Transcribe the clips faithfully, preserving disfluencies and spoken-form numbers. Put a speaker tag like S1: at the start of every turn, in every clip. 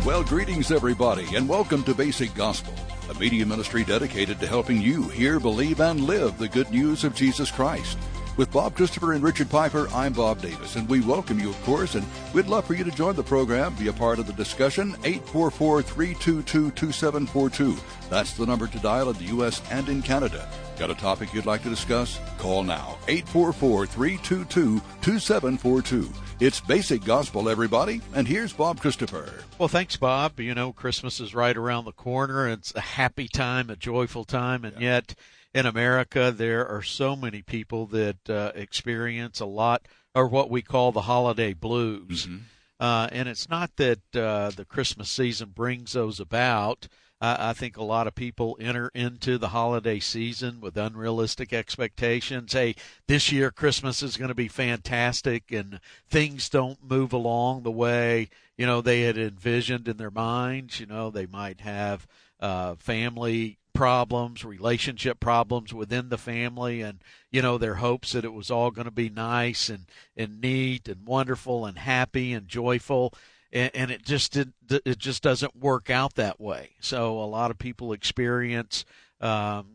S1: Well, greetings, everybody, and welcome to Basic Gospel, a media ministry dedicated to helping you hear, believe, and live the good news of Jesus Christ. With Bob Christopher and Richard Piper, I'm Bob Davis, and we welcome you, of course, and we'd love for you to join the program, be a part of the discussion, eight four four, three two two, two seven four two. That's the number to dial in the U S and in Canada. Got a topic you'd like to discuss? Call now, eight four four, three two two, two seven four two. It's Basic Gospel, everybody, and here's Bob Christopher.
S2: Well, thanks, Bob. You know, Christmas is right around the corner. It's a happy time, a joyful time, and yeah. yet in America there are so many people that uh, experience a lot, or what we call the holiday blues. Mm-hmm. Uh, and it's not that uh, the Christmas season brings those about. I think a lot of people enter into the holiday season with unrealistic expectations. Hey, this year Christmas is going to be fantastic, and things don't move along the way, you know, they had envisioned in their minds. You know, they might have uh, family problems, relationship problems within the family, and, you know, their hopes that it was all going to be nice and, and neat and wonderful and happy and joyful. And it just did, it just doesn't work out that way. So a lot of people experience um,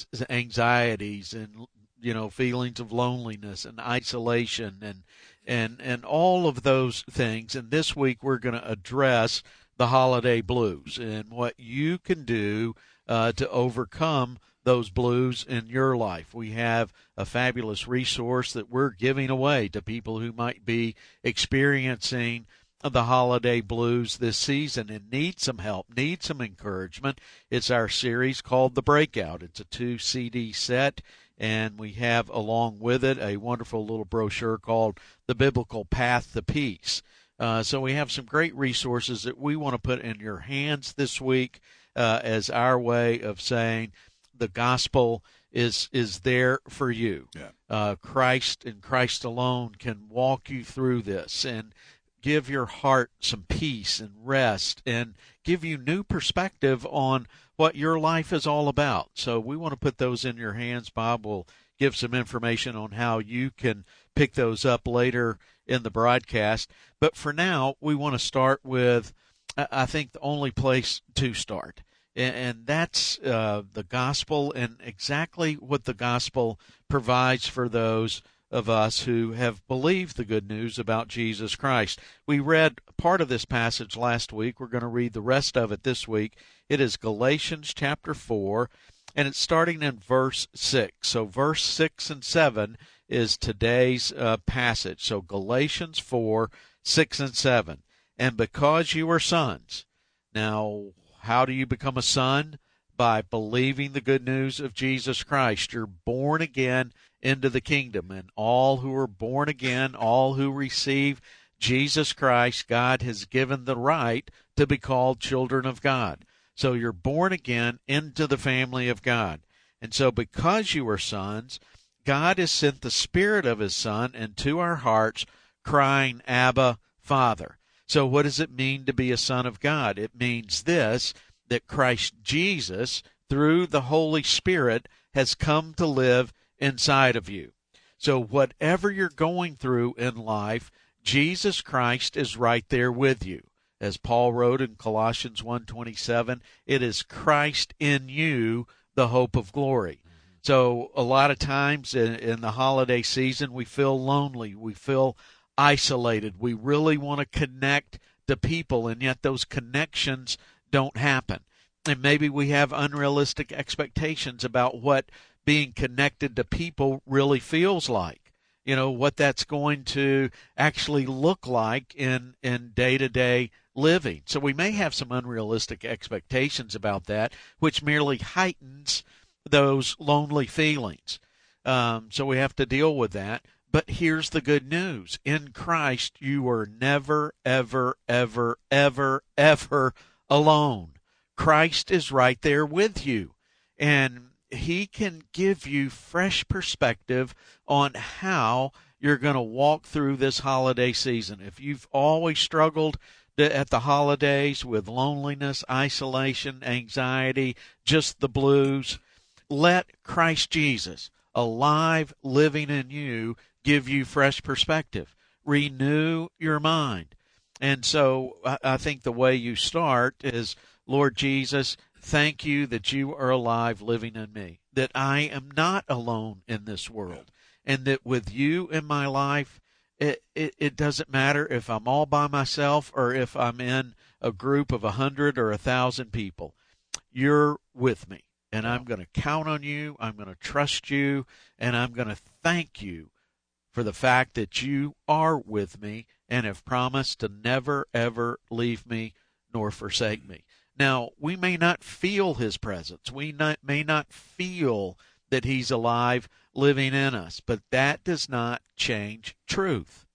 S2: anxieties and, you know, feelings of loneliness and isolation and and and all of those things. And this week we're going to address the holiday blues and what you can do uh, to overcome those blues in your life. We have a fabulous resource that we're giving away to people who might be experiencing the holiday blues this season and need some help, need some encouragement. It's our series called The Breakout. It's a two C D set, and we have along with it a wonderful little brochure called The Biblical Path to Peace. Uh, so we have some great resources that we want to put in your hands this week uh, as our way of saying the gospel is is there for you. Yeah. Uh, Christ and Christ alone can walk you through this and give your heart some peace and rest and give you new perspective on what your life is all about. So we want to put those in your hands. Bob will give some information on how you can pick those up later in the broadcast. But for now, we want to start with, I think, the only place to start. And that's uh, the gospel and exactly what the gospel provides for those of us who have believed the good news about Jesus Christ. We read part of this passage last week. We're going to read the rest of it this week. It is Galatians chapter four, and it's starting in verse six. So verse six and seven is today's uh, passage. So Galatians four, six and seven. And because you are sons. Now, how do you become a son? By believing the good news of Jesus Christ. You're born again into the kingdom, and all who are born again, all who receive Jesus Christ, God has given the right to be called children of God. So you're born again into the family of God. And so because you are sons, God has sent the Spirit of His Son into our hearts, crying, Abba, Father. So what does it mean to be a son of God? It means this, that Christ Jesus, through the Holy Spirit, has come to live inside of you. So whatever you're going through in life, Jesus Christ is right there with you. As Paul wrote in Colossians one twenty-seven, it is Christ in you, the hope of glory. Mm-hmm. So a lot of times in, in the holiday season, we feel lonely, we feel isolated, we really want to connect to people, and yet those connections don't happen. And maybe we have unrealistic expectations about what being connected to people really feels like, you know, what that's going to actually look like in, in day-to-day living. So we may have some unrealistic expectations about that, which merely heightens those lonely feelings. Um, so we have to deal with that. But here's the good news. In Christ, you are never, ever, ever, ever, ever alone. Christ is right there with you, and He can give you fresh perspective on how you're going to walk through this holiday season. If you've always struggled at the holidays with loneliness, isolation, anxiety, just the blues, let Christ Jesus, alive, living in you, give you fresh perspective. Renew your mind. And so I, I think the way you start is, Lord Jesus, thank you that you are alive living in me, that I am not alone in this world, and that with you in my life, it, it, it doesn't matter if I'm all by myself or if I'm in a group of a hundred or a thousand people. You're with me, and I'm going to count on you, I'm going to trust you, and I'm going to thank you for the fact that you are with me and have promised to never, ever leave me nor forsake me. Now, we may not feel his presence. We not, may not feel that he's alive living in us, but that does not change truth.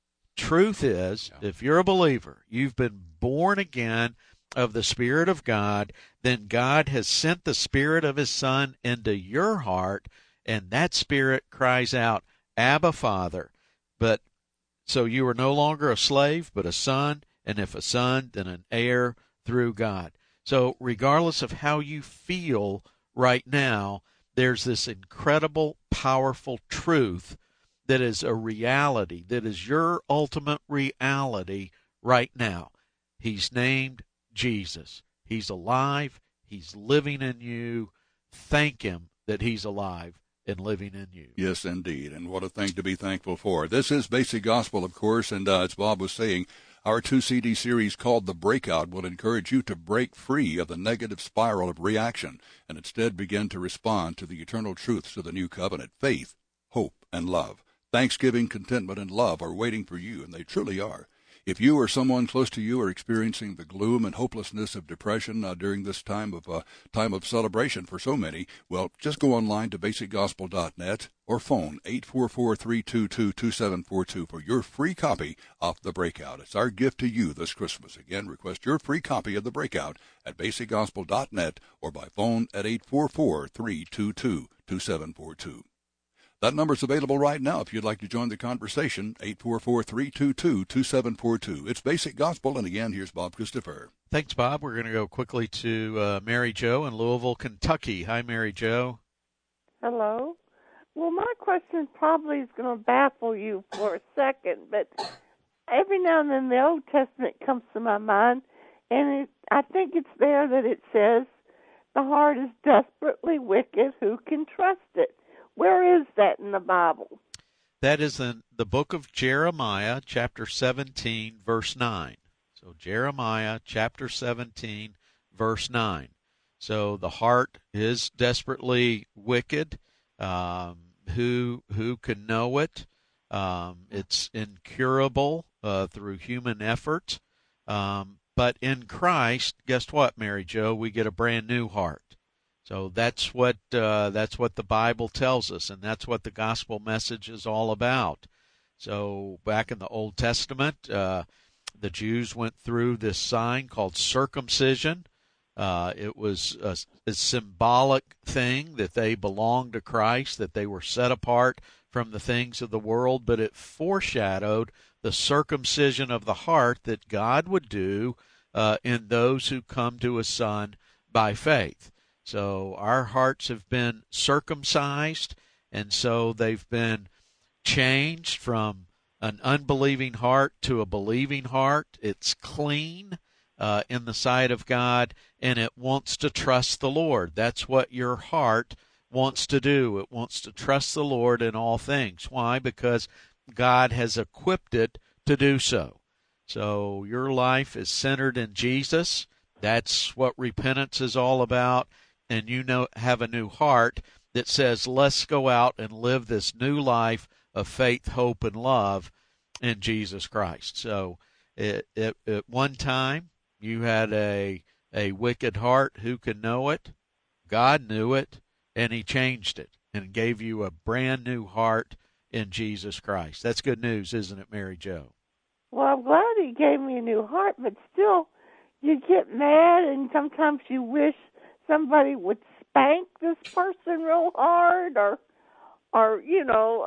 S2: Truth is, yeah. If you're a believer, you've been born again of the Spirit of God, then God has sent the Spirit of his Son into your heart, and that Spirit cries out, Abba, Father. But so you are no longer a slave, but a son, and if a son, then an heir through God. So regardless of how you feel right now, there's this incredible, powerful truth that is a reality, that is your ultimate reality right now. He's named Jesus. He's alive. He's living in you. Thank him that he's alive and living in you.
S1: Yes, indeed. And what a thing to be thankful for. This is Basic Gospel, of course, and uh, as Bob was saying, our two C D series called The Breakout will encourage you to break free of the negative spiral of reaction and instead begin to respond to the eternal truths of the new covenant, faith, hope, and love. Thanksgiving, contentment, and love are waiting for you, and they truly are. If you or someone close to you are experiencing the gloom and hopelessness of depression uh, during this time of uh, time of celebration for so many, well, just go online to basic gospel dot net or phone eight four four, three two two, two seven four two for your free copy of The Breakout. It's our gift to you this Christmas. Again, request your free copy of The Breakout at basic gospel dot net or by phone at eight four four, three two two, two seven four two. That number's available right now if you'd like to join the conversation, eight four four, three two two, two seven four two. It's Basic Gospel, and again, here's Bob Christopher.
S2: Thanks, Bob. We're going to go quickly to uh, Mary Jo in Louisville, Kentucky. Hi, Mary Jo.
S3: Hello. Well, my question probably is going to baffle you for a second, but every now and then the Old Testament comes to my mind, and it, I think it's there that it says, the heart is desperately wicked, who can trust it? Where is that in the Bible?
S2: That is in the book of Jeremiah, chapter seventeen, verse nine. So Jeremiah, chapter seventeen, verse nine. So the heart is desperately wicked. Um, who who can know it? Um, it's incurable uh, through human effort. Um, but in Christ, guess what, Mary Jo? We get a brand new heart. So that's what uh, that's what the Bible tells us, and that's what the gospel message is all about. So back in the Old Testament, uh, the Jews went through this sign called circumcision. Uh, it was a, a symbolic thing that they belonged to Christ, that they were set apart from the things of the world, but it foreshadowed the circumcision of the heart that God would do uh, in those who come to His Son by faith. So our hearts have been circumcised, and so they've been changed from an unbelieving heart to a believing heart. It's clean uh, in the sight of God, and it wants to trust the Lord. That's what your heart wants to do. It wants to trust the Lord in all things. Why? Because God has equipped it to do so. So your life is centered in Jesus. That's what repentance is all about. And you know, have a new heart that says, let's go out and live this new life of faith, hope, and love in Jesus Christ. So it, it, at one time, you had a, a wicked heart. Who can know it? God knew it, and He changed it and gave you a brand new heart in Jesus Christ. That's good news, isn't it, Mary Jo?
S3: Well, I'm glad He gave me a new heart, but still, you get mad, and sometimes you wish somebody would spank this person real hard, or, or you know,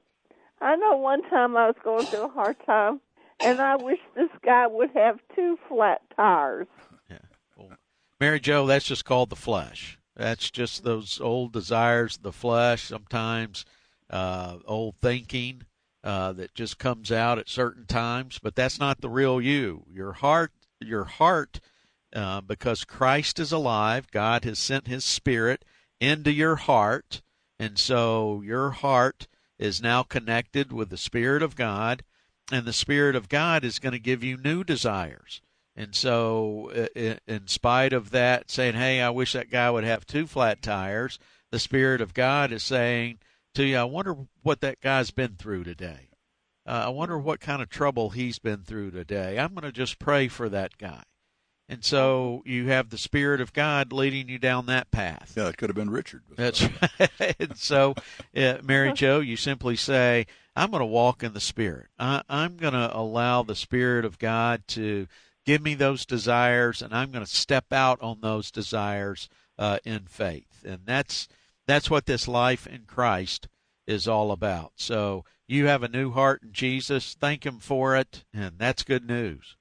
S3: uh, I know one time I was going through a hard time, and I wish this guy would have two flat tires.
S2: Yeah. Well, Mary Jo, that's just called the flesh. That's just those old desires of the flesh, sometimes uh, old thinking. uh, that just comes out at certain times, but that's not the real you. Your heart, your heart, uh, because Christ is alive, God has sent his Spirit into your heart, and so your heart is now connected with the Spirit of God, and the Spirit of God is going to give you new desires. And so in spite of that, saying, hey, I wish that guy would have two flat tires, the Spirit of God is saying to you, I wonder what that guy's been through today. Uh, I wonder what kind of trouble he's been through today. I'm going to just pray for that guy. And so you have the Spirit of God leading you down that path.
S1: Yeah, it could have been Richard.
S2: That's right. And so, uh, Mary Jo, you simply say, I'm going to walk in the Spirit. I, I'm going to allow the Spirit of God to give me those desires, and I'm going to step out on those desires uh, in faith. And that's that's what this life in Christ is all about. So you have a new heart in Jesus. Thank him for it, and that's good news.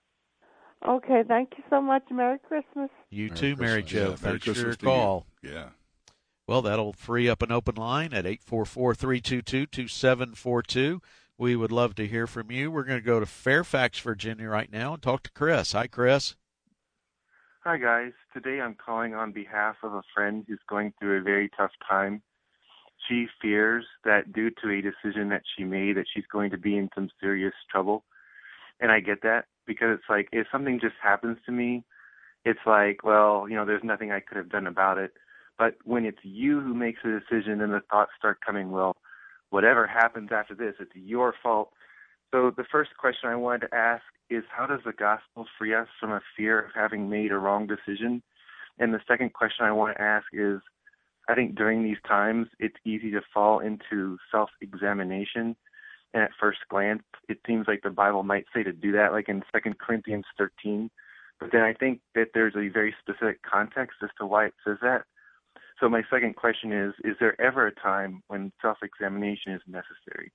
S3: Okay, thank you so much. Merry Christmas.
S2: You
S1: Merry
S2: too,
S1: Christmas.
S2: Mary Jo.
S1: Yeah,
S2: Thanks for your
S1: Christmas to
S2: call.
S1: you. Yeah.
S2: Well, that'll free up an open line at eight four four, three two two, two seven four two. We would love to hear from you. We're going to go to Fairfax, Virginia right now and talk to Chris. Hi, Chris.
S4: Hi, guys. Today I'm calling on behalf of a friend who's going through a very tough time. She fears that due to a decision that she made that she's going to be in some serious trouble. And I get that, because it's like if something just happens to me, it's like, well, you know, there's nothing I could have done about it. But when it's you who makes a decision and the thoughts start coming, well, whatever happens after this, it's your fault. So the first question I wanted to ask is, how does the gospel free us from a fear of having made a wrong decision? And the second question I want to ask is, I think during these times, it's easy to fall into self-examination. And at first glance, it seems like the Bible might say to do that, like in Second Corinthians thirteen. But then I think that there's a very specific context as to why it says that. So my second question is, is there ever a time when self-examination is necessary?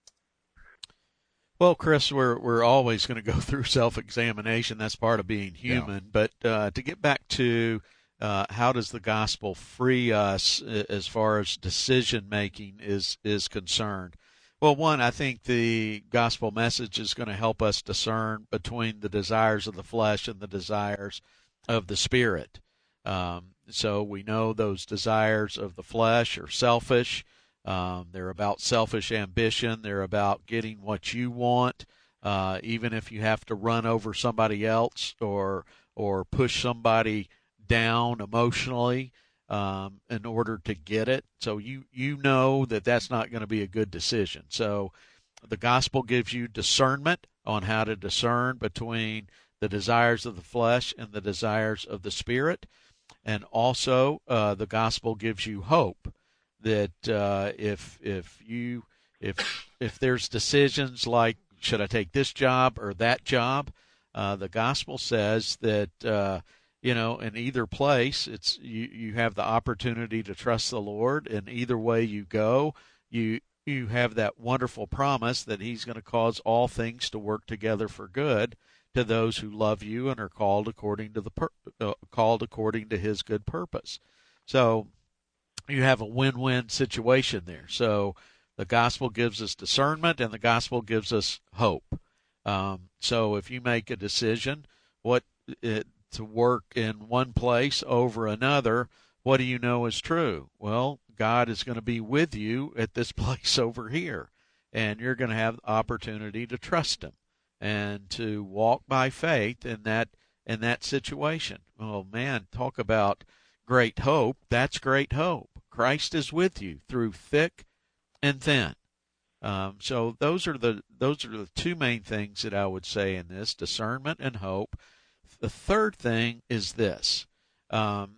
S2: Well, Chris, we're we're always going to go through self-examination. That's part of being human. Yeah. But uh, to get back to uh, how does the gospel free us as far as decision-making is, is concerned? Well, one, I think the gospel message is going to help us discern between the desires of the flesh and the desires of the Spirit. Um, so we know those desires of the flesh are selfish. Um, they're about selfish ambition. They're about getting what you want, uh, even if you have to run over somebody else or or push somebody down emotionally um, in order to get it. So you, you know that that's not going to be a good decision. So the gospel gives you discernment on how to discern between the desires of the flesh and the desires of the Spirit. And also uh, the gospel gives you hope that uh, if if you if if there's decisions like, should I take this job or that job, uh, the gospel says that uh, you know, in either place, it's you, you have the opportunity to trust the Lord, and either way you go, you you have that wonderful promise that He's going to cause all things to work together for good to those who love you and are called according to the pur- uh, called according to His good purpose. So you have a win-win situation there. So the gospel gives us discernment, and the gospel gives us hope. Um, so if you make a decision, what it, to work in one place over another, what do you know is true? Well, God is going to be with you at this place over here, and you're going to have the opportunity to trust Him and to walk by faith in that in that situation. Oh man, talk about great hope. That's great hope. Christ is with you through thick and thin. Um, so those are the those are the two main things that I would say in this: discernment and hope. The third thing is this: um,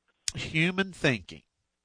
S2: human thinking,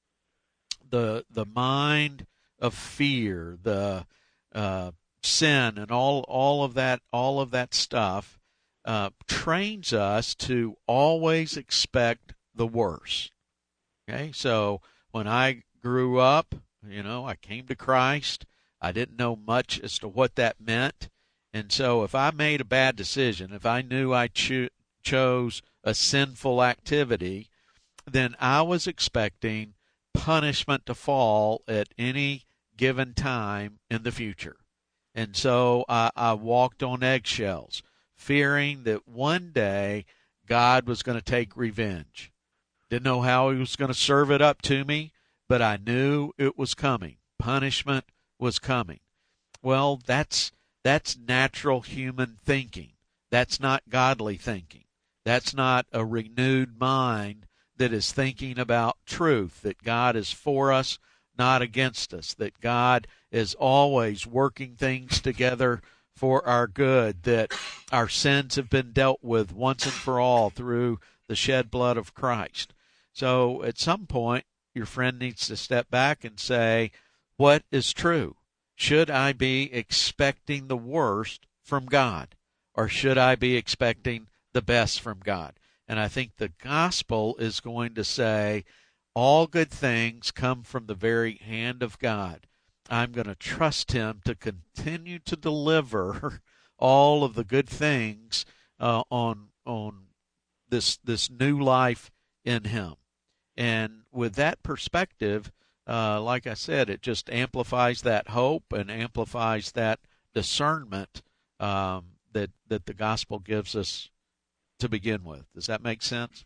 S2: the the mind of fear, the uh, sin, and all all of that all of that stuff uh, trains us to always expect the worst. Okay, so when I grew up, you know, I came to Christ. I didn't know much as to what that meant. And so if I made a bad decision, if I knew I cho- chose a sinful activity, then I was expecting punishment to fall at any given time in the future. And so I, I walked on eggshells, fearing that one day God was going to take revenge. Didn't know how he was going to serve it up to me, but I knew it was coming. Punishment was coming. Well, that's that's natural human thinking. That's not godly thinking. That's not a renewed mind that is thinking about truth, that God is for us, not against us, that God is always working things together for our good, that our sins have been dealt with once and for all through the shed blood of Christ. So at some point, your friend needs to step back and say, what is true? Should I be expecting the worst from God, or should I be expecting the best from God? And I think the gospel is going to say, all good things come from the very hand of God. I'm going to trust him to continue to deliver all of the good things uh, on on this this new life in him. And with that perspective, uh, like I said, it just amplifies that hope and amplifies that discernment um, that that the gospel gives us to begin with. Does that make sense?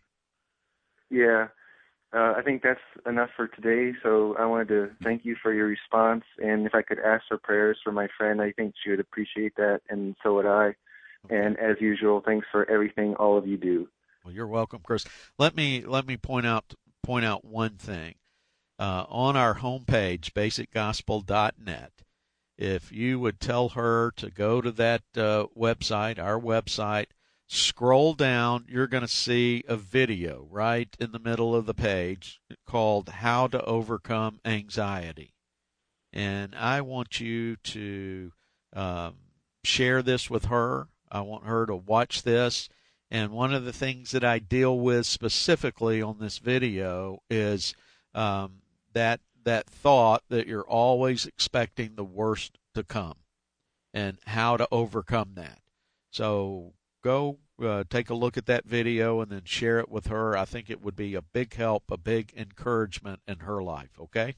S4: Yeah. Uh, I think that's enough for today, so I wanted to thank you for your response, and if I could ask for prayers for my friend, I think she would appreciate that, and so would I. Okay. And as usual, thanks for everything all of you do.
S2: Well, you're welcome, Chris. Let me let me point out point out one thing. Uh, on our homepage, basic gospel dot net, if you would tell her to go to that uh, website, our website, scroll down, you're going to see a video right in the middle of the page called How to Overcome Anxiety. And I want you to um, share this with her. I want her to watch this. And one of the things that I deal with specifically on this video is um, that that thought that you're always expecting the worst to come and how to overcome that. So go uh, take a look at that video and then share it with her. I think it would be a big help, a big encouragement in her life, okay?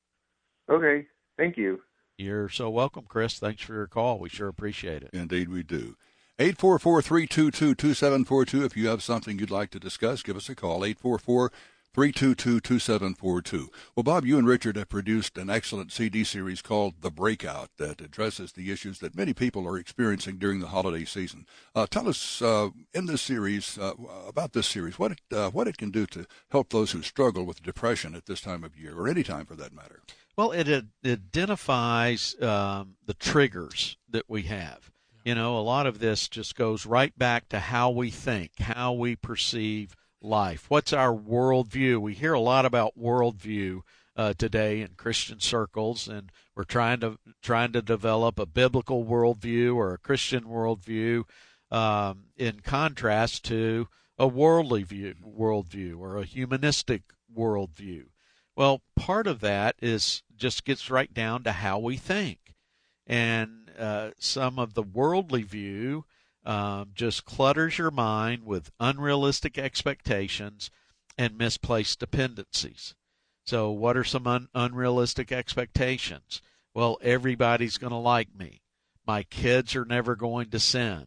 S4: Okay. Thank you.
S2: You're so welcome, Chris. Thanks for your call. We sure appreciate it.
S1: Indeed we do. eight four four, three two two, two seven four two. If you have something you'd like to discuss, give us a call, eight four four, three two two, two seven four two. Well, Bob, you and Richard have produced an excellent C D series called The Breakout that addresses the issues that many people are experiencing during the holiday season. Uh, tell us uh, in this series, uh, about this series, what it, uh, what it can do to help those who struggle with depression at this time of year, or any time for that matter.
S2: Well, it, it identifies um, the triggers that we have. You know, a lot of this just goes right back to how we think, how we perceive life. What's our worldview? We hear a lot about worldview uh, today in Christian circles, and we're trying to trying to develop a biblical worldview or a Christian worldview um, in contrast to a worldly view, worldview or a humanistic worldview. Well, part of that is just gets right down to how we think. And uh, some of the worldly view um, just clutters your mind with unrealistic expectations and misplaced dependencies. So what are some un- unrealistic expectations? Well, everybody's going to like me. My kids are never going to sin.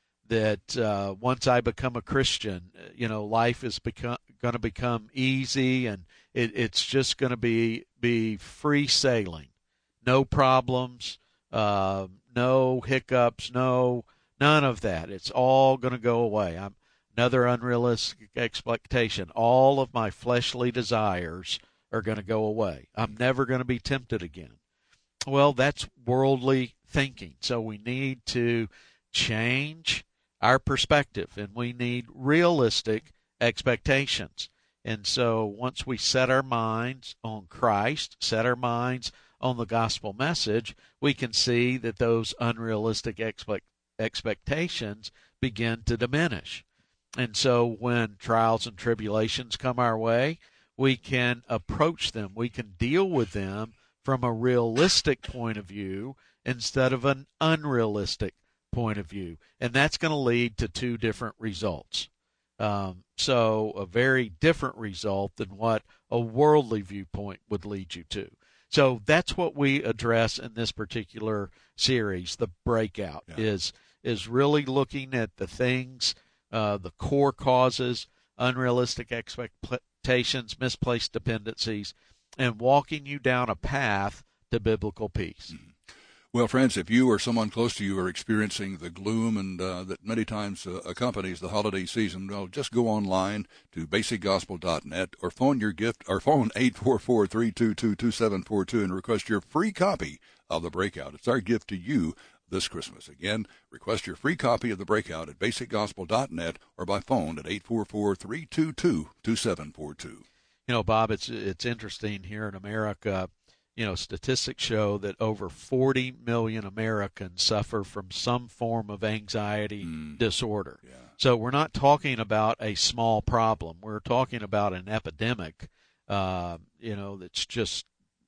S2: That uh, once I become a Christian, you know, life is become, going to become easy, and it, it's just going to be be free sailing, no problems, uh, no hiccups, no none of that. It's all going to go away. I'm another unrealistic expectation. All of my fleshly desires are going to go away. I'm never going to be tempted again. Well, that's worldly thinking. So we need to change our perspective, and we need realistic expectations. And so once we set our minds on Christ, set our minds on the gospel message, we can see that those unrealistic expect, expectations begin to diminish. And so when trials and tribulations come our way, we can approach them. We can deal with them from a realistic point of view instead of an unrealistic point of view. And that's going to lead to two different results. Um, so a very different result than what a worldly viewpoint would lead you to. So that's what we address in this particular series. The breakout yeah. is is really looking at the things, uh, the core causes, unrealistic expectations, misplaced dependencies, and walking you down a path to biblical peace.
S1: Mm-hmm. Well, friends, if you or someone close to you are experiencing the gloom and uh, that many times uh, accompanies the holiday season, well, just go online to basic gospel dot net or phone your gift or phone eight four four, three two two, two seven four two and request your free copy of The Breakout. It's our gift to you this Christmas. Again, request your free copy of The Breakout at basic gospel dot net or by phone at eight four four, three two two, two seven four two.
S2: You know, Bob, it's it's interesting here in America. You know, statistics show that over forty million Americans suffer from some form of anxiety mm. disorder.
S1: Yeah.
S2: So we're not talking about a small problem. We're talking about an epidemic, uh, you know, that's just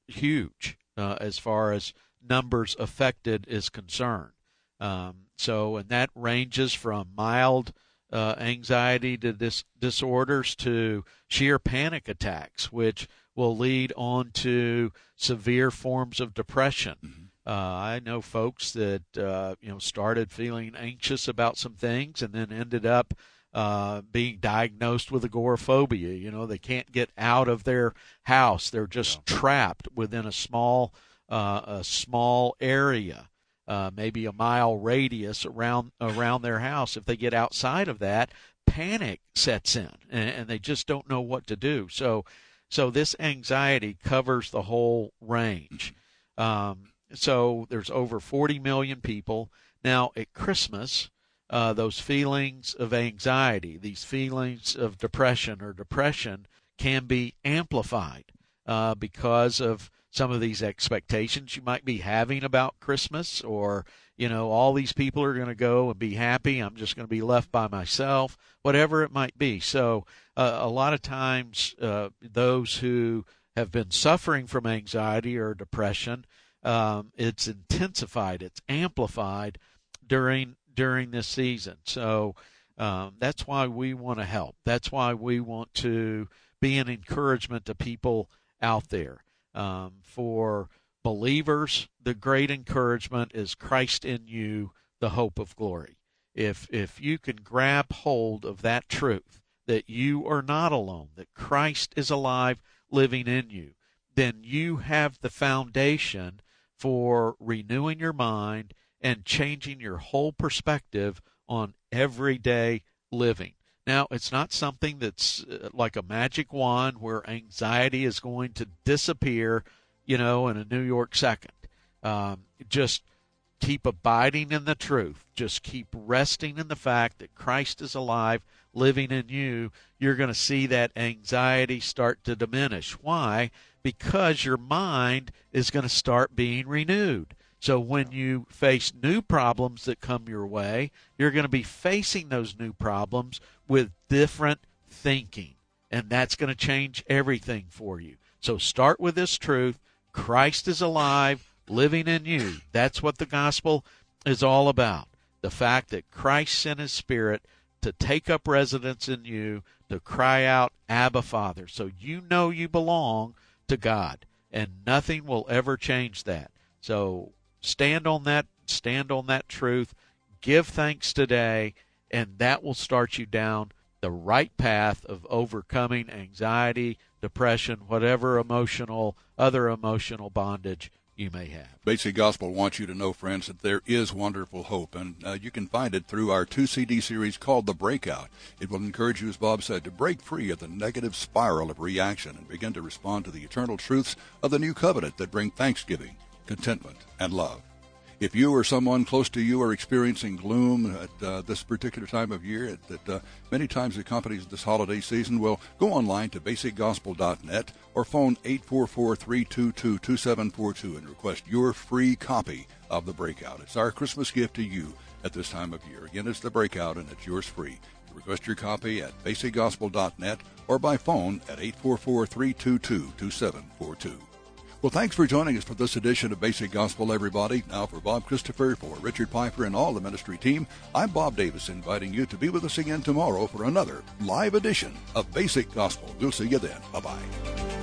S2: huge uh, as far as numbers affected is concerned. Um, so, and that ranges from mild uh, anxiety to dis- disorders to sheer panic attacks, which will lead on to severe forms of depression.
S1: Mm-hmm.
S2: Uh, I know folks that uh, you know started feeling anxious about some things and then ended up uh, being diagnosed with agoraphobia. You know, they can't get out of their house; they're just yeah. trapped within a small uh, a small area, uh, maybe a mile radius around around their house. If they get outside of that, panic sets in, and, and they just don't know what to do. So. So this anxiety covers the whole range. Um, so there's over forty million people. Now, at Christmas, uh, those feelings of anxiety, these feelings of depression or depression can be amplified uh, because of some of these expectations you might be having about Christmas, or, you know, all these people are going to go and be happy. I'm just going to be left by myself, whatever it might be. So uh, a lot of times uh, those who have been suffering from anxiety or depression, um, it's intensified, it's amplified during during this season. So um, that's why we want to help. That's why we want to be an encouragement to people out there. Um, for believers, the great encouragement is Christ in you, the hope of glory. If if you can grab hold of that truth, that you are not alone, that Christ is alive, living in you, then you have the foundation for renewing your mind and changing your whole perspective on everyday living. Now, it's not something that's like a magic wand where anxiety is going to disappear, you know, in a New York second. Um, just keep abiding in the truth. Just keep resting in the fact that Christ is alive, living in you. You're going to see that anxiety start to diminish. Why? Because your mind is going to start being renewed. So when you face new problems that come your way, you're going to be facing those new problems with different thinking, and that's going to change everything for you. So start with this truth. Christ is alive, living in you. That's what the gospel is all about. The fact that Christ sent his Spirit to take up residence in you, to cry out, Abba, Father. So you know you belong to God, and nothing will ever change that. So stand on that, stand on that truth, give thanks today, and that will start you down the right path of overcoming anxiety, depression, whatever emotional, other emotional bondage you may have.
S1: Basic Gospel wants you to know, friends, that there is wonderful hope, and uh, you can find it through our two C D series called The Breakout. It will encourage you, as Bob said, to break free of the negative spiral of reaction and begin to respond to the eternal truths of the new covenant that bring thanksgiving, contentment, and love. If you or someone close to you are experiencing gloom at uh, this particular time of year that uh, many times accompanies this holiday season, well, go online to basic gospel dot net or phone eight four four, three two two, two seven four two and request your free copy of The Breakout. It's our Christmas gift to you at this time of year. Again, it's The Breakout, and it's yours free. Request your copy at basic gospel dot net or by phone at eight four four, three two two, two seven four two. Well, thanks for joining us for this edition of Basic Gospel, everybody. Now, for Bob Christopher, for Richard Piper, and all the ministry team, I'm Bob Davis, inviting you to be with us again tomorrow for another live edition of Basic Gospel. We'll see you then. Bye-bye.